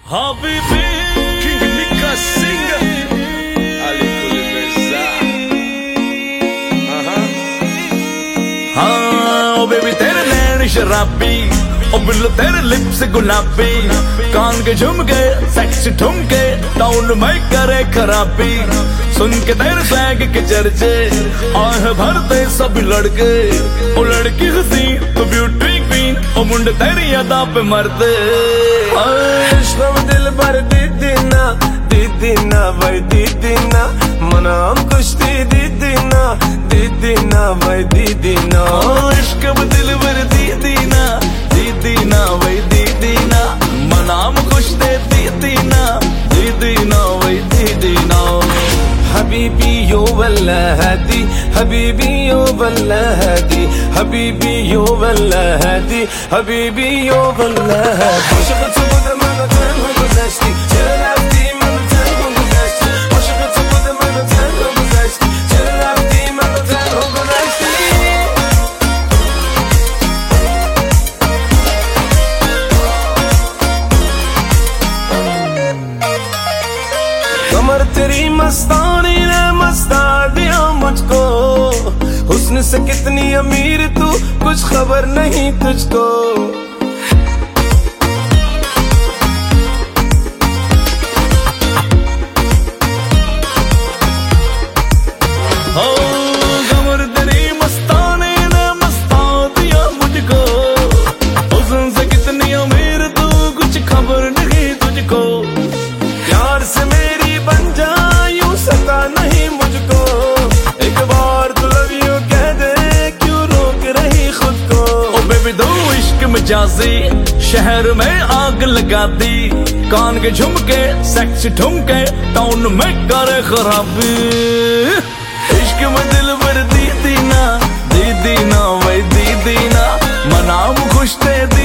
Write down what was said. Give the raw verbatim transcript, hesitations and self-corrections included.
Habibi, King Nika singer, Ali Kulibeza. हाँ ओ baby तेरे नैन शराबी, ओ बिल्लो तेरे लिप्स गुलाबी, कान के झुमके सेक्सी ठुमके टाउन में करे खराबी। सुन के तेरे फ्लैग के चर्चे आह भरते सब लड़के, ओ लड़की हसी तो ब्यूटी क्वीन, ओ मुंडे तेरी अदा पे मरते। इश्क़ दिल भर दीदी ना दीदी ना भाई दीदी ना मना हम कुश्ती दीदी ना दीदी ना भाई दीदी ना। इश्क़ दिल भर दीदी ना दीदी ना भाई दीदी ना मना हम खुश दे दीदी ना दीदी ना भाई दीदी ना। हबीबी यो वल्ला हदी हबीबी यो वल्ला हदी हबीबी यो वल्ला हदी हबीबी यो वल्ला हदी। कमर तेरी मस्तानी ने मस्ता दिया मुझको, हुस्न से कितनी अमीर तू कुछ खबर नहीं तुझको। हो कमर तेरी मस्तानी ने मस्ता दिया मुझको, हुस्न से कितनी अमीर तू कुछ खबर नहीं तुझको। प्यार से मेरी बन जा यूं सता नहीं मुझको, एक बार तू लव यू कह दे क्यों रोक रही खुद को। ओ बेबी दो इश्क में जाजी शहर में आग लगा दी, कान के झुमके सेक्सी ठुमके टाउन में करे खराबी। इश्क में दिल भर दीदी ना दीदी ना भाई दीदी ना मनाम खुश थे